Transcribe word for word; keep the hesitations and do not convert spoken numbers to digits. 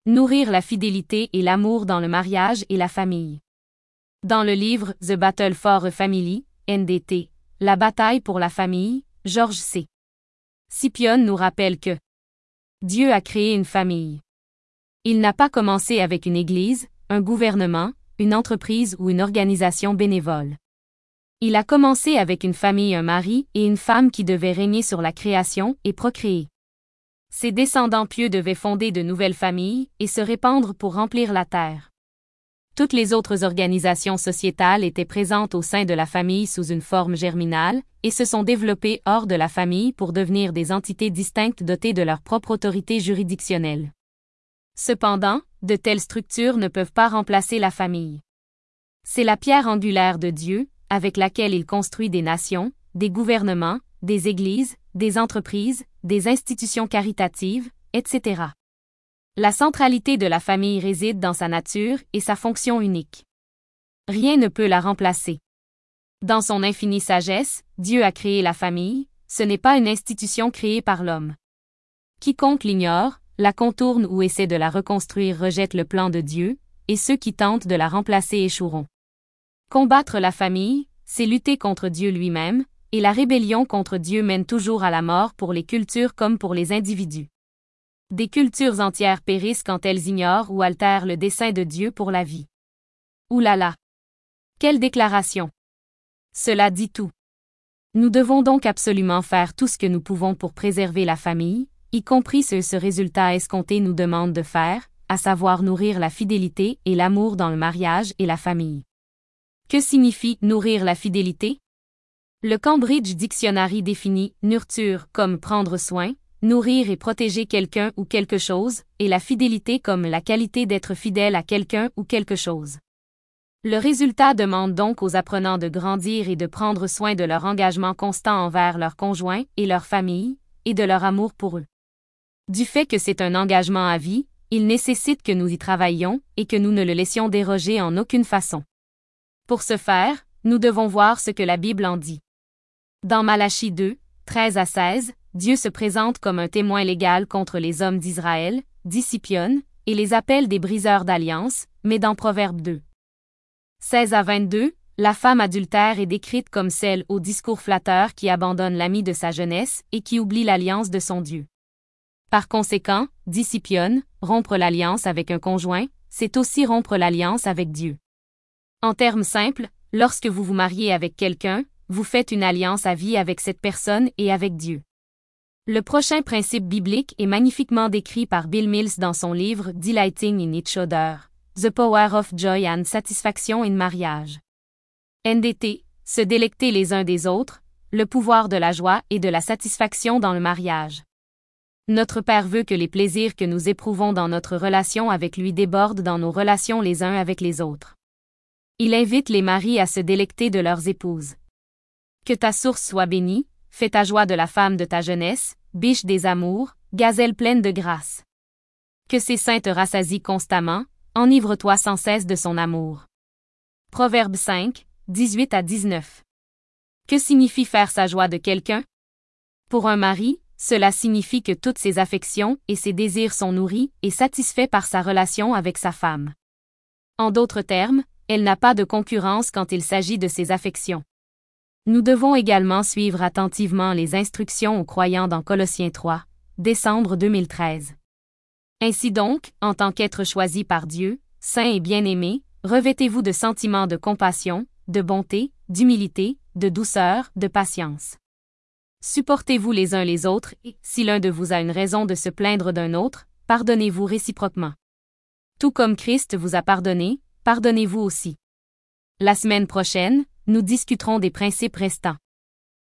Nourrir la fidélité et l'amour dans le mariage et la famille. Dans le livre The Battle for a Family, N D T, La bataille pour la famille, George C. Scipion nous rappelle que Dieu a créé une famille. Il n'a pas commencé avec une église, un gouvernement, une entreprise ou une organisation bénévole. Il a commencé avec une famille, un mari et une femme qui devaient régner sur la création et procréer. Ses descendants pieux devaient fonder de nouvelles familles et se répandre pour remplir la terre. Toutes les autres organisations sociétales étaient présentes au sein de la famille sous une forme germinale et se sont développées hors de la famille pour devenir des entités distinctes dotées de leur propre autorité juridictionnelle. Cependant, de telles structures ne peuvent pas remplacer la famille. C'est la pierre angulaire de Dieu, avec laquelle il construit des nations, des gouvernements, des églises, des entreprises, des institutions caritatives, et cetera. La centralité de la famille réside dans sa nature et sa fonction unique. Rien ne peut la remplacer. Dans son infinie sagesse, Dieu a créé la famille, ce n'est pas une institution créée par l'homme. Quiconque l'ignore, la contourne ou essaie de la reconstruire rejette le plan de Dieu, et ceux qui tentent de la remplacer échoueront. Combattre la famille, c'est lutter contre Dieu lui-même, et la rébellion contre Dieu mène toujours à la mort pour les cultures comme pour les individus. Des cultures entières périssent quand elles ignorent ou altèrent le dessein de Dieu pour la vie. Ouh là là! Quelle déclaration! Cela dit tout. Nous devons donc absolument faire tout ce que nous pouvons pour préserver la famille, y compris ce que ce résultat escompté nous demande de faire, à savoir nourrir la fidélité et l'amour dans le mariage et la famille. Que signifie nourrir la fidélité? Le Cambridge Dictionary définit « nurture » comme prendre soin, nourrir et protéger quelqu'un ou quelque chose, et la fidélité comme la qualité d'être fidèle à quelqu'un ou quelque chose. Le résultat demande donc aux apprenants de grandir et de prendre soin de leur engagement constant envers leurs conjoints et leur famille, et de leur amour pour eux. Du fait que c'est un engagement à vie, il nécessite que nous y travaillions et que nous ne le laissions déroger en aucune façon. Pour ce faire, nous devons voir ce que la Bible en dit. Dans Malachie deux, treize à seize, Dieu se présente comme un témoin légal contre les hommes d'Israël, dit Scipion, et les appelle des briseurs d'alliance, mais dans Proverbe deux. seize à vingt-deux, la femme adultère est décrite comme celle au discours flatteur qui abandonne l'ami de sa jeunesse et qui oublie l'alliance de son Dieu. Par conséquent, dit Scipion, rompre l'alliance avec un conjoint, c'est aussi rompre l'alliance avec Dieu. En termes simples, lorsque vous vous mariez avec quelqu'un, vous faites une alliance à vie avec cette personne et avec Dieu. Le prochain principe biblique est magnifiquement décrit par Bill Mills dans son livre Delighting in Each Other, The Power of Joy and Satisfaction in Marriage. N D T, se délecter les uns des autres, le pouvoir de la joie et de la satisfaction dans le mariage. Notre Père veut que les plaisirs que nous éprouvons dans notre relation avec lui débordent dans nos relations les uns avec les autres. Il invite les maris à se délecter de leurs épouses. Que ta source soit bénie, fais ta joie de la femme de ta jeunesse, biche des amours, gazelle pleine de grâce. Que ses seins te rassasient constamment, enivre-toi sans cesse de son amour. Proverbe cinq, dix-huit à dix-neuf. Que signifie faire sa joie de quelqu'un? Pour un mari, cela signifie que toutes ses affections et ses désirs sont nourris et satisfaits par sa relation avec sa femme. En d'autres termes, elle n'a pas de concurrence quand il s'agit de ses affections. Nous devons également suivre attentivement les instructions aux croyants dans Colossiens trois, décembre deux mille treize. Ainsi donc, en tant qu'être choisi par Dieu, saint et bien-aimé, revêtez-vous de sentiments de compassion, de bonté, d'humilité, de douceur, de patience. Supportez-vous les uns les autres et, si l'un de vous a une raison de se plaindre d'un autre, pardonnez-vous réciproquement. Tout comme Christ vous a pardonné, pardonnez-vous aussi. La semaine prochaine, nous discuterons des principes restants.